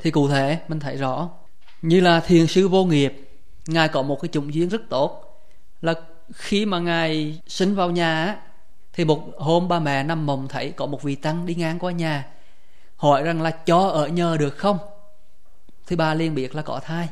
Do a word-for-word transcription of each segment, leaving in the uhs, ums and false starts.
Thì cụ thể mình thấy rõ, như là thiền sư Vô Nghiệp, ngài có một cái chủng duyên rất tốt, là khi mà ngài sinh vào nhà á, thì một hôm ba mẹ nằm mộng thấy có một vị tăng đi ngang qua nhà, hỏi rằng là cho ở nhờ được không. Thì bà liền biết là có thai.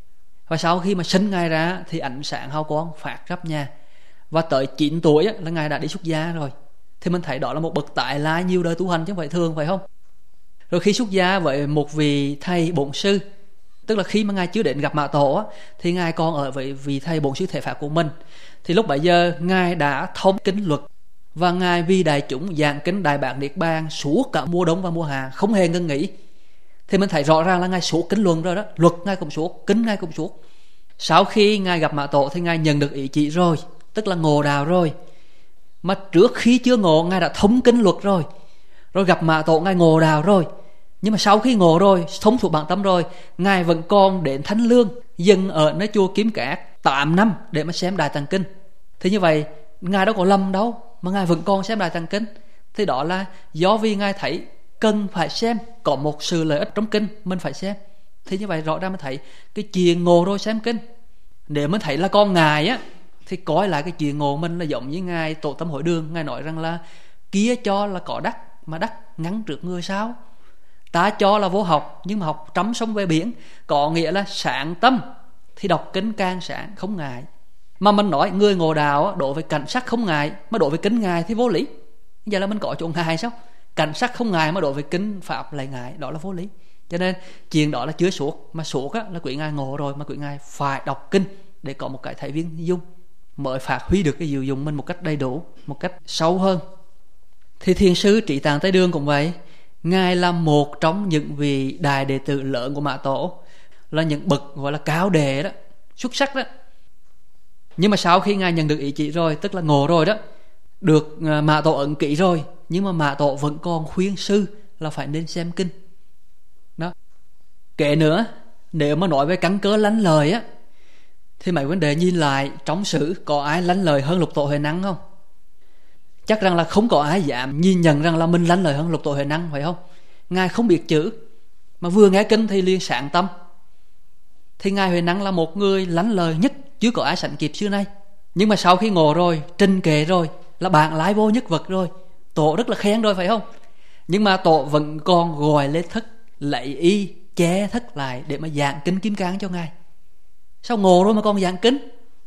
Và sau khi mà sinh ngài ra thì ánh sáng hào quang phát khắp nhà. Và tới chín tuổi á, là ngài đã đi xuất gia rồi. Thì mình thấy đó là một bậc tại lai nhiều đời tu hành chứ không phải thường, phải không? Rồi khi xuất gia với một vị thầy bổn sư, tức là khi mà ngài chưa đến gặp Mã Tổ á, thì ngài còn ở với vị thầy bổn sư thể pháp của mình. Thì lúc bấy giờ ngài đã thông kinh luật, và ngài vì đại chúng giảng kinh Đại Bát Niết Bàn suốt cả mùa đông và mùa hạ, không hề ngưng nghỉ. Thì mình thấy rõ ràng là ngài suốt kinh luận rồi đó, luật ngài cũng suốt, kinh ngài cũng suốt. Sau khi ngài gặp Mã Tổ thì ngài nhận được ý chỉ rồi, tức là ngộ đạo rồi. Mà trước khi chưa ngộ, ngài đã thông kinh luật rồi. Rồi gặp Mã Tổ ngài ngộ đạo rồi. Nhưng mà sau khi ngộ rồi, thông thuộc bản tâm rồi, ngài vẫn còn đến Thanh Lương, dừng ở nơi chùa Kiếm Cát tám năm để mà xem Đại Tạng Kinh. Thì như vậy ngài đâu có lầm đâu, mà ngài vẫn còn xem Đại Tạng Kinh. Thì đó là do vì ngài thấy cần phải xem, có một sự lợi ích trong kinh mình phải xem. Thì như vậy rõ ràng mình thấy cái chuyện ngộ rồi xem kinh. Nếu mình thấy là con ngài á, thì coi lại cái chuyện ngộ mình là giống như ngài Tổ Tâm Hội Đường, ngài nói rằng là kia cho là có đắc, mà đắc ngắn trước người sao. Ta cho là vô học, nhưng mà học trắm sông về biển, có nghĩa là sáng tâm thì đọc kinh càng sáng không ngại. Mà mình nói người ngộ đạo đối với cảnh sắc không ngại, mà đối với kinh ngài thì vô lý. Giờ là mình có chỗ ngại sao? Cảnh sắc không ngại mà đối với kinh pháp lại ngại, đó là vô lý. Cho nên chuyện đó là chưa suốt. Mà suốt á, là quý ngài ngộ rồi, mà quý ngài phải đọc kinh để có một cái thấy viên dung, mới phát huy được cái diệu dụng mình một cách đầy đủ, một cách sâu hơn. Thì thiền sư Trí Tạng Tây Đường cũng vậy. Ngài là một trong những vị đại đệ tử lớn của Mã Tổ, là những bậc gọi là cao đệ đó, xuất sắc đó. Nhưng mà sau khi ngài nhận được ý chỉ rồi, tức là ngộ rồi đó, được Mã Tổ ấn ký rồi, nhưng mà Mã Tổ vẫn còn khuyên sư là phải nên xem kinh đó. Kể nữa, nếu mà nói về căn cơ lánh lời á, thì mấy vấn đề nhìn lại trong sử có ai lánh lời hơn Lục Tổ Huệ Năng không? Chắc rằng là không có ai dám nhìn nhận rằng là mình lánh lời hơn Lục Tổ Huệ Năng, phải không? Ngài không biết chữ, mà vừa nghe kinh thì liền sáng tâm. Thì ngài Huệ Năng là một người lánh lời nhất, chưa có ai sánh kịp xưa nay. Nhưng mà sau khi ngộ rồi, trình kệ rồi, là bạn lái vô nhất vật rồi, Tổ rất là khen rồi, phải không? Nhưng mà Tổ vẫn còn gọi lên thất, lấy y che thất lại để mà giảng kinh Kim Cang cho ngài. Sao ngộ rồi mà còn giảng kinh?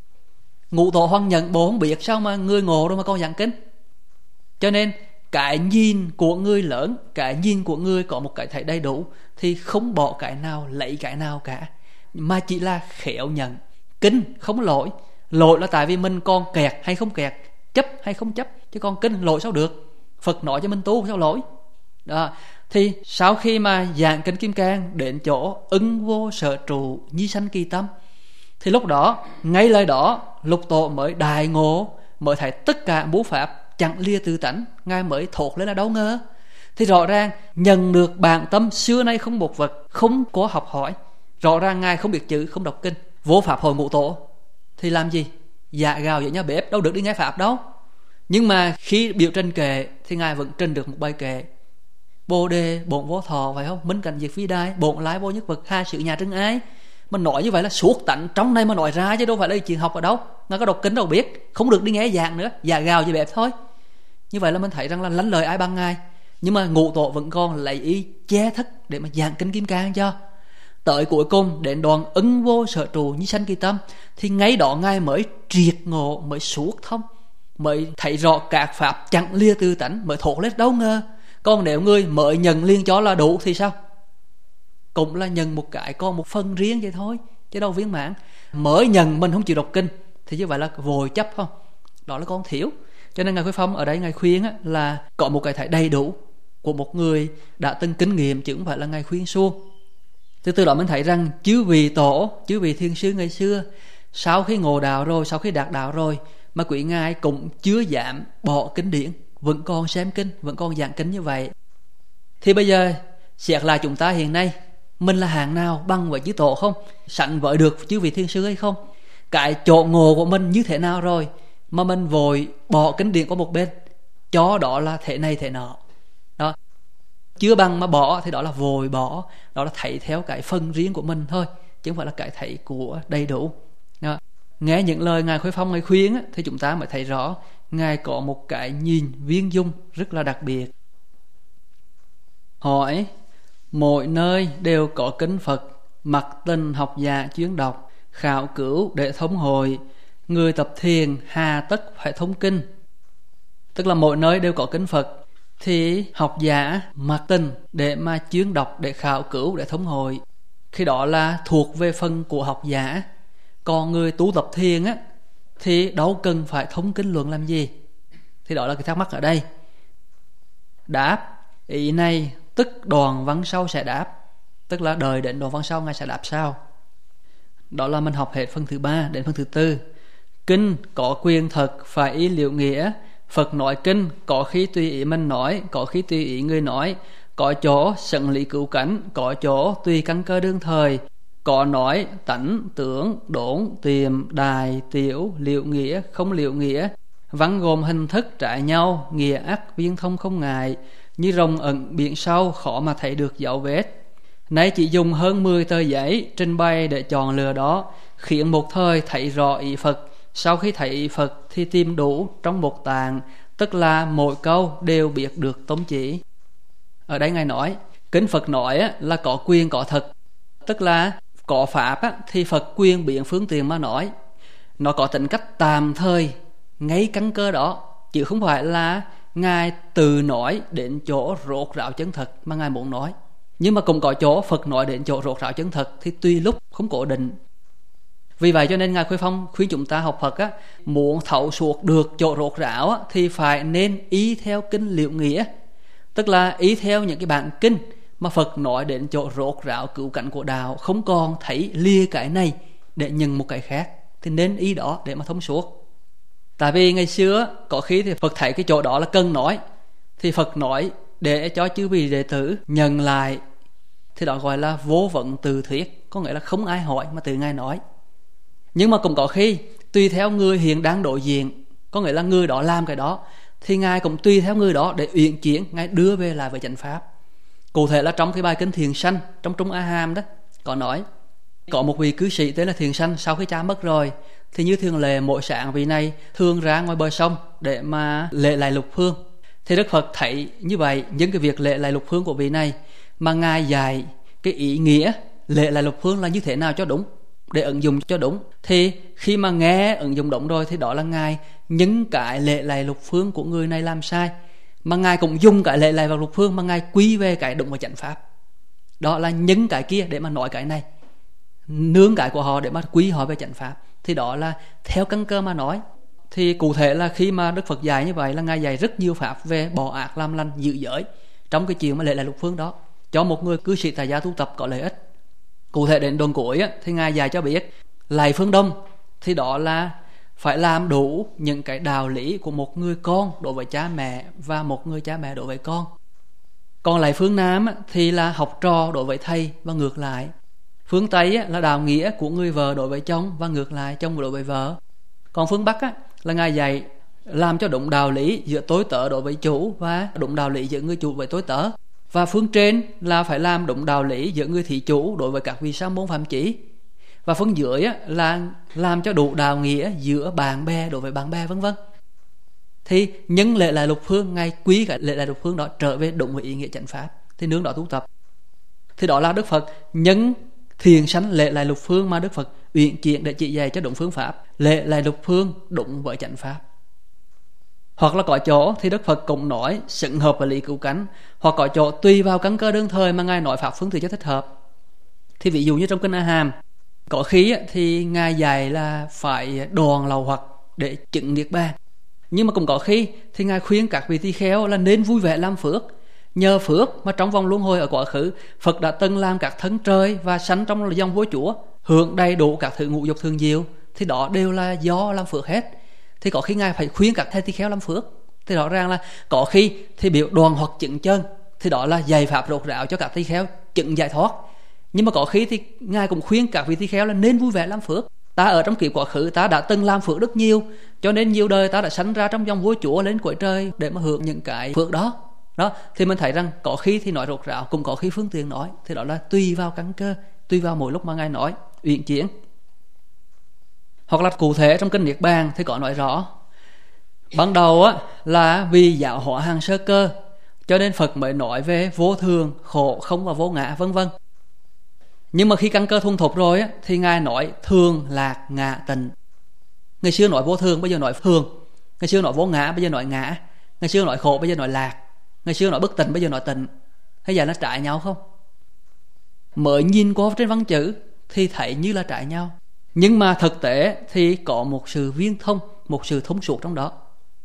Ngũ Tổ Hoằng Nhận bộ không biết sao mà người ngộ rồi mà còn giảng kinh. Cho nên cái nhìn của người lớn, cái nhìn của người có một cái thấy đầy đủ, thì không bỏ cái nào lấy cái nào cả, mà chỉ là khéo nhận. Kinh không lỗi, lỗi là tại vì mình còn kẹt hay không kẹt, chấp hay không chấp, chứ còn kinh lỗi sao được. Phật nói cho mình tu sao lỗi đó. Thì sau khi mà giảng kinh Kim Cang đến chỗ ứng vô sở trụ nhi sanh kỳ tâm, thì lúc đó, ngay lời đó, Lục Tổ mới đại ngộ, mới thấy tất cả bố pháp chẳng lìa từ tánh, ngài mới thốt lên là đâu ngờ. Thì rõ ràng nhận được bản tâm xưa nay không một vật, không có học hỏi. Rõ ràng ngài không biết chữ, không đọc kinh, vô pháp hội Ngũ Tổ thì làm gì? Dạ gào vậy nhà bếp, đâu được đi nghe pháp đâu. Nhưng mà khi biểu trình kệ thì ngài vẫn trình được một bài kệ: Bồ đề bổn vô thọ, phải không? Minh cảnh diệt phi đai, bổn lái vô nhất vật, hai sự nhà trưng ái. Mình nói như vậy là suốt tánh trong này mà nói ra, chứ đâu phải là chuyện học ở đâu. Ngài có đọc kinh đâu biết, không được đi nghe giảng nữa, dạ gào vậy bẹp thôi. Như vậy là mình thấy rằng là lánh lời ai bằng ngài. Nhưng mà Ngũ Tổ vẫn còn lấy ý che thất để mà giảng kinh Kim Cang cho. Tới cuối cùng đến đoạn ứng vô sở trụ nhi sanh kỳ tâm, thì ngay đó ngài mới triệt ngộ, mới suốt thông, mới thấy rõ các pháp chẳng lìa từ tánh, mới thốt lên đâu ngờ. Còn nếu người mới nhận liền cho là đủ thì sao? Cũng là nhận một cái, còn một phần riêng vậy thôi, chứ đâu viên mãn. Mới nhận mình không chịu đọc kinh thì như vậy là vội chấp không? Đó là con thiếu. Cho nên ngài Khuyết Phong ở đây ngài khuyên á, là có một cái thấy đầy đủ của một người đã từng kinh nghiệm, chứ không phải là ngài khuyên suông. Từ từ đó mình thấy rằng chư vị tổ, chư vị thiên sư ngày xưa, sau khi ngộ đạo rồi, sau khi đạt đạo rồi, mà quý ngài cũng chưa dám bỏ kinh điển, vẫn còn xem kinh, vẫn còn giảng kinh như vậy. Thì bây giờ xét lại chúng ta hiện nay, mình là hạng nào bằng với chư tổ không? Sánh với được chư vị thiên sư hay không? Cái chỗ ngộ của mình như thế nào rồi mà mình vội bỏ kinh điển qua một bên, cho đó là thế này thế nọ đó. chưa bằng mà bỏ thì đó là vội bỏ, đó là thấy theo cái phần riêng của mình thôi, chứ không phải là cái thấy của đầy đủ. Đó. Nghe những lời Ngài Khuê Phong Ngài khuyên á, thì chúng ta mới thấy rõ Ngài có một cái nhìn viên dung rất là đặc biệt. Hỏi: mỗi nơi đều có kinh Phật, mặc tình học giả chuyên đọc, khảo cứu để thống hội, người tập thiền hà tất phải thông kinh. Tức là mỗi nơi đều có kinh Phật, thì học giả mặc tình để mà chuyên đọc, để khảo cứu, để thống hội, khi đó là thuộc về phần của học giả. Còn người tu tập thiền á thì đâu cần phải thống kinh luận làm gì. Thì đó là cái thắc mắc ở đây. Đáp: ý này tức đoạn văn sau sẽ đáp. Tức là đợi đến đoạn văn sau Ngài sẽ đáp sau. Đó là mình học hết phần thứ ba đến phần thứ tư. Kinh có quyền thật phải ý liệu nghĩa. Phật nói kinh có khi tùy ý mình nói, có khi tùy ý người nói, có chỗ sẵn lý cứu cánh, có chỗ tùy căn cơ đương thời, có nói tánh tướng đốn tiềm đài tiểu liệu nghĩa không liệu nghĩa, văn gồm hình thức trái nhau, nghĩa ắt viên thông không ngại, như rồng ẩn biển sâu khó mà thấy được dấu vết. Nay chỉ dùng hơn mười tờ giấy trình bày để chọn lựa đó, khiến một thời thấy rõ ý Phật. Sau khi thấy ý Phật thì tìm đủ trong một tạng, tức là mỗi câu đều biết được tông chỉ. Ở đây Ngài nói kinh Phật nói á, là có quyền có thật, tức là có pháp á, thì Phật quyền biện phương tiện mà nói. Nó có tính cách tạm thời ngay căn cơ đó, chứ không phải là Ngài từ nói đến chỗ rốt ráo chân thật mà Ngài muốn nói. Nhưng mà cũng có chỗ Phật nói đến chỗ rốt ráo chân thật thì tùy lúc không cố định. Vì vậy cho nên Ngài Khuê Phong khuyên chúng ta học Phật á, muốn thấu suốt được chỗ rốt ráo á, thì phải nên ý theo kinh liệu nghĩa. Tức là ý theo những cái bản kinh mà Phật nói đến chỗ rốt ráo cứu cánh của đạo, không còn thấy lia cái này để nhận một cái khác, thì nên ý đó để mà thông suốt. Tại vì ngày xưa có khi thì Phật thấy cái chỗ đó là cần nói, thì Phật nói để cho chư vị đệ tử nhận lại, thì đó gọi là vô vận từ thuyết, có nghĩa là không ai hỏi mà tự Ngài nói. Nhưng mà cũng có khi tùy theo người hiện đang đối diện, có nghĩa là người đó làm cái đó, thì Ngài cũng tùy theo người đó để uyển chuyển, Ngài đưa về lại với chánh pháp. Cụ thể là trong cái bài kinh Thiền Sanh, trong Trung A Hàm đó có nói, có một vị cư sĩ tên là Thiền Sanh, sau khi cha mất rồi thì như thường lệ mỗi sáng vị này thường ra ngoài bờ sông để mà lễ lại lục phương. Thì Đức Phật thấy như vậy, những cái việc lễ lại lục phương của vị này mà Ngài dạy cái ý nghĩa lễ lại lục phương là như thế nào cho đúng, để ứng dụng cho đúng. Thì khi mà nghe ứng dụng đúng rồi thì đó là Ngài những cái lễ lại lục phương của người này làm sai, mà Ngài cũng dùng cái lễ lại vào lục phương mà Ngài quy về cái đúng và chánh pháp. Đó là những cái kia để mà nói cái này, nương cái của họ để mà quy họ về chánh pháp. Thì đó là theo căn cơ mà nói. Thì cụ thể là khi mà Đức Phật dạy như vậy là Ngài dạy rất nhiều pháp về bỏ ác làm lành, giữ giới, trong cái chuyện mà lễ lại lục phương đó, cho một người cư sĩ tại gia tu tập có lợi ích. Cụ thể đến đoạn cuối á, thì Ngài dạy cho biết lạy phương Đông thì đó là phải làm đủ những cái đạo lý của một người con đối với cha mẹ và một người cha mẹ đối với con. Còn lại phương Nam á, thì là học trò đối với thầy và ngược lại. Phương Tây á, là đạo nghĩa của người vợ đối với chồng và ngược lại chồng đối với vợ. Còn phương Bắc á, là Ngài dạy làm cho đúng đạo lý giữa tối tớ đối với chủ và đúng đạo lý giữa người chủ với tối tớ. Và phương trên là phải làm đúng đạo lý giữa người thị chủ đối với các vị sa môn phạm chỉ. Và phương dưới á, là làm cho đủ đạo nghĩa giữa bạn bè đối với bạn bè, vân vân. Thì những lễ lại lục phương, Ngài quý cái lễ lại lục phương đó trở về đúng với ý nghĩa chánh pháp, thì nương đó tu tập. Thì đó là Đức Phật những thiền sanh lễ lại lục phương mà Đức Phật uyển chuyển để chỉ dạy cho đúng phương pháp, lễ lại lục phương đúng với chánh pháp. Hoặc là có chỗ thì Đức Phật cũng nói xứng hợp với lý cứu cánh, hoặc có chỗ tùy vào căn cơ đương thời mà Ngài nói pháp phương tiện cho thích hợp. Thì ví dụ như trong kinh A Hàm, có khi thì Ngài dạy là phải đoàn lầu hoặc để chứng niết bàn, nhưng mà cũng có khi thì Ngài khuyên các vị tỳ kheo là nên vui vẻ làm phước. Nhờ phước mà trong vòng luân hồi ở quá khứ, Phật đã từng làm các thân trời và sanh trong dòng vua chúa, hưởng đầy đủ các thứ ngũ dục thường diệu, thì đó đều là do làm phước hết. Thì có khi Ngài phải khuyên các thầy tỳ kheo làm phước. Thì rõ ràng là có khi thì biểu đoàn hoặc chứng chân, thì đó là dạy pháp rốt ráo cho các tỳ kheo chứng giải thoát. Nhưng mà có khi thì Ngài cũng khuyên các vị tỳ kheo là nên vui vẻ làm phước. Ta ở trong kiếp quá khứ ta đã từng làm phước rất nhiều, cho nên nhiều đời ta đã sanh ra trong dòng vua chúa lên cõi trời để mà hưởng những cái phước đó. Đó, thì mình thấy rằng có khi thì nói rốt ráo, cũng có khi phương tiện nói, thì đó là tùy vào căn cơ, tùy vào mỗi lúc mà Ngài nói uyển chuyển. Hoặc là cụ thể trong kinh Niết Bàn thì có nói rõ, ban đầu á là vì giáo hóa hàng sơ cơ, cho nên Phật mới nói về vô thường, khổ, không và vô ngã, vân vân. Nhưng mà khi căn cơ thuần thục rồi á, thì Ngài nói thường, lạc, ngã, tịnh. Ngày xưa nói vô thường, bây giờ nói thường. Ngày xưa nói vô ngã, bây giờ nói ngã. Ngày xưa nói khổ, bây giờ nói lạc. Ngày xưa nói bất tịnh, bây giờ nói tịnh. Hay giờ nó trái nhau không? Mới nhìn qua trên văn chữ thì thấy như là trái nhau, nhưng mà thực tế thì có một sự viên thông, một sự thông suốt trong đó.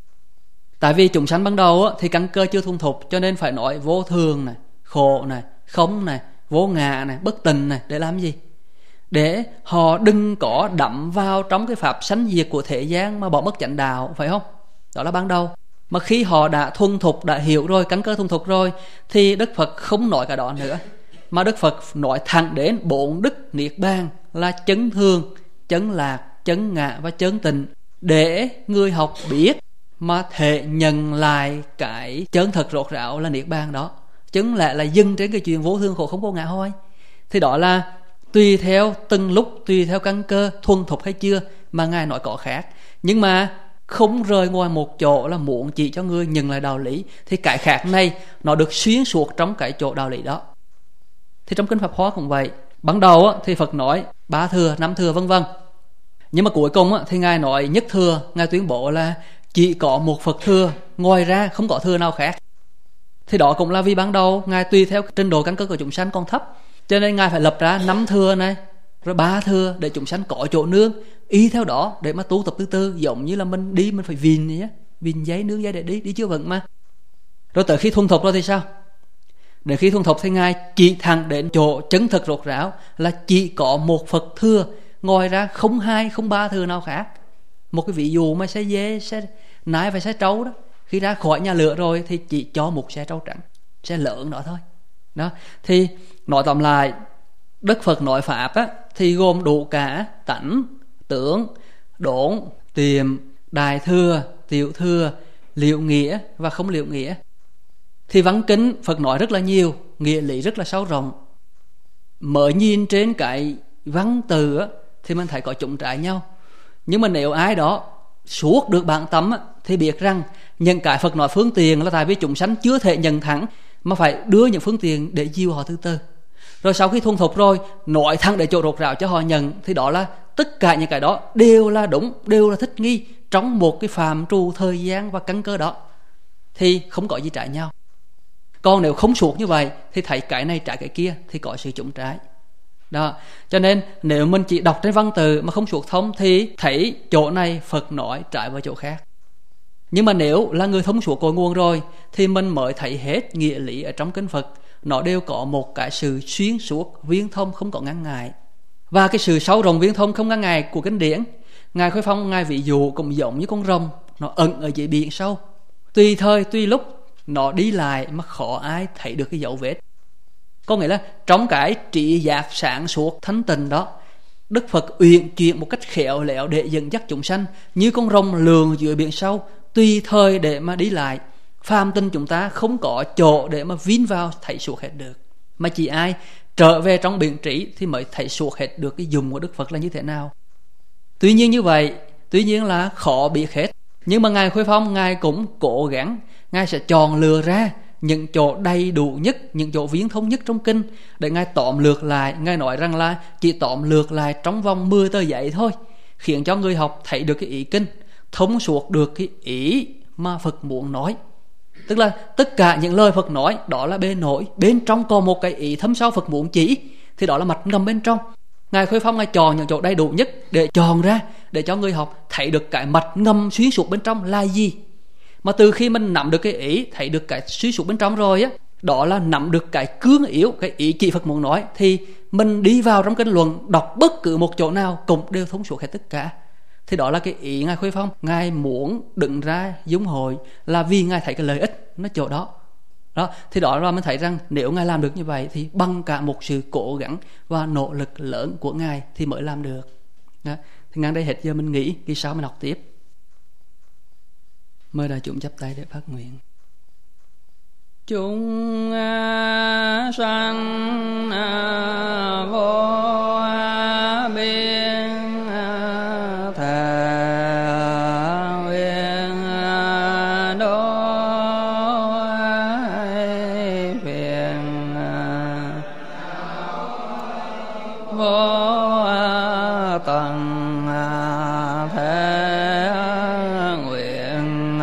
Tại vì chúng sanh ban đầu á, thì căn cơ chưa thuần thục, cho nên phải nói vô thường này, khổ này, không này, vô ngã này, bất tịnh này. Để làm gì? Để họ đừng có đắm vào trong cái pháp sanh diệt của thế gian mà bỏ mất chánh đạo, phải không? Đó là ban đầu. Mà khi họ đã thuần thục, đã hiểu rồi, căn cơ thuần thục rồi, thì Đức Phật không nói cả đó nữa, mà Đức Phật nói thẳng đến bốn đức niết bàn là chấn thường, chấn lạc, chấn ngã và chấn tịnh, để người học biết mà thể nhận lại cái chân thật rốt ráo là niết bàn đó, chứng lại là dừng trên cái chuyện vô thương khổ không vô ngã thôi. Thì đó là tùy theo từng lúc, tùy theo căn cơ thuần thục hay chưa mà Ngài nói có khác, nhưng mà không rời ngoài một chỗ là muốn chỉ cho ngươi nhận lại đạo lý. Thì cái khác này nó được xuyên suốt trong cái chỗ đạo lý đó. Thì trong kinh Pháp Hoa cũng vậy. Ban đầu thì Phật nói ba thừa, năm thừa, vân vân. Nhưng mà cuối cùng thì Ngài nói nhất thừa. Ngài tuyên bố là chỉ có một Phật thừa, ngoài ra không có thừa nào khác. Thì đó cũng là vì ban đầu Ngài tùy theo trình độ căn cơ của chúng sanh còn thấp, cho nên Ngài phải lập ra năm thừa này, rồi ba thừa, để chúng sanh có chỗ nương, y theo đó để mà tu tập từ từ. Giống như là mình đi, mình phải vìn nhé, vìn giấy, nương giấy để đi, đi chưa vững mà. Rồi tới khi thuần thục rồi thì sao? Để khi thuần thục thì Ngài chỉ thẳng đến chỗ chân thực rốt ráo là chỉ có một Phật thừa, ngoài ra không hai, không ba thừa nào khác. Một cái ví dụ mà xe dê, xe nái và xe trâu đó, khi ra khỏi nhà lửa rồi thì chỉ cho một xe trâu trắng, xe lợn đó thôi. Đó, thì nói tóm lại, Đức Phật nói Pháp á, thì gồm đủ cả tánh, tưởng, độn, tiềm, đại thừa, tiểu thừa, liệu nghĩa và không liệu nghĩa. Thì văn kinh Phật nói rất là nhiều, nghĩa lý rất là sâu rộng. Mở nhìn trên cái văn từ á, thì mình thấy có trùng trái nhau. Nhưng mà nếu ai đó suốt được bản tâm á, thì biết rằng những cái Phật nói phương tiện là tại vì chúng sanh chưa thể nhận thẳng, mà phải đưa những phương tiện để dìu họ từ từ. Rồi sau khi thuần thục rồi, nói thẳng để chỗ rốt ráo cho họ nhận, thì đó là tất cả những cái đó đều là đúng, đều là thích nghi trong một cái phạm trù thời gian và căn cơ đó, thì không có gì trái nhau. Còn nếu không suốt như vậy thì thấy cái này trái cái kia thì có sự trùng trái đó. Cho nên nếu mình chỉ đọc trên văn từ mà không suốt thông thì thấy chỗ này Phật nói trái với chỗ khác. Nhưng mà nếu là người thông suốt cội nguồn rồi thì mình mới thấy hết nghĩa lý ở trong kinh Phật, nó đều có một cái sự xuyên suốt, viên thông, không có ngăn ngại. Và cái sự sâu rộng viên thông không ngăn ngại của kinh điển, Ngài Khôi Phong Ngài ví dụ cũng giống như con rồng, nó ẩn ở dưới biển sâu, tùy thời tùy lúc nó đi lại mà khó ai thấy được cái dấu vết. Có nghĩa là trong cái trị giác sáng suốt thánh tình đó, Đức Phật uyển chuyển một cách khéo léo để dẫn dắt chúng sanh như con rồng lượn dưới biển sâu, tùy thời để mà đi lại. Phàm tinh chúng ta không có chỗ để mà vín vào thấy suốt hết được, mà chỉ ai trở về trong biển trí thì mới thấy suốt hết được cái dùng của Đức Phật là như thế nào. Tuy nhiên như vậy, tuy nhiên là khó biết hết, nhưng mà Ngài Khôi Phong Ngài cũng cố gắng, Ngài sẽ chọn lựa ra những chỗ đầy đủ nhất, những chỗ viễn thông nhất trong kinh để Ngài tóm lược lại. Ngài nói rằng là chỉ tóm lược lại trong vòng mười tờ giấy thôi, khiến cho người học thấy được cái ý kinh, thông suốt được cái ý mà Phật muốn nói. Tức là tất cả những lời Phật nói đó là bề nổi, bên trong còn một cái ý thâm sâu Phật muốn chỉ, thì đó là mạch ngầm bên trong. Ngài Khôi Phong Ngài chọn những chỗ đầy đủ nhất để chọn ra, để cho người học thấy được cái mạch ngầm xuyên suốt bên trong là gì. Mà từ khi mình nắm được cái ý, thấy được cái xuyên suốt bên trong rồi á, đó là nắm được cái cương yếu, cái ý chỉ Phật muốn nói, thì mình đi vào trong kinh luận, đọc bất cứ một chỗ nào cũng đều thông suốt hết tất cả. Thì đó là cái ý Ngài Khôi Phong Ngài muốn đứng ra dung hội, là vì Ngài thấy cái lợi ích nó chỗ đó. Đó, thì đó là mình thấy rằng nếu Ngài làm được như vậy thì bằng cả một sự cố gắng và nỗ lực lớn của Ngài thì mới làm được. Đó. Thì ngang đây hết giờ mình nghĩ, khi sau mình học tiếp. Mời đại chúng chắp tay để phát nguyện. chúng sanh vô biên thể nguyện độ phiền vô tận thế nguyện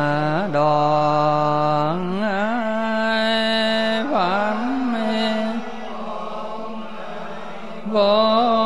đoạn pháp vô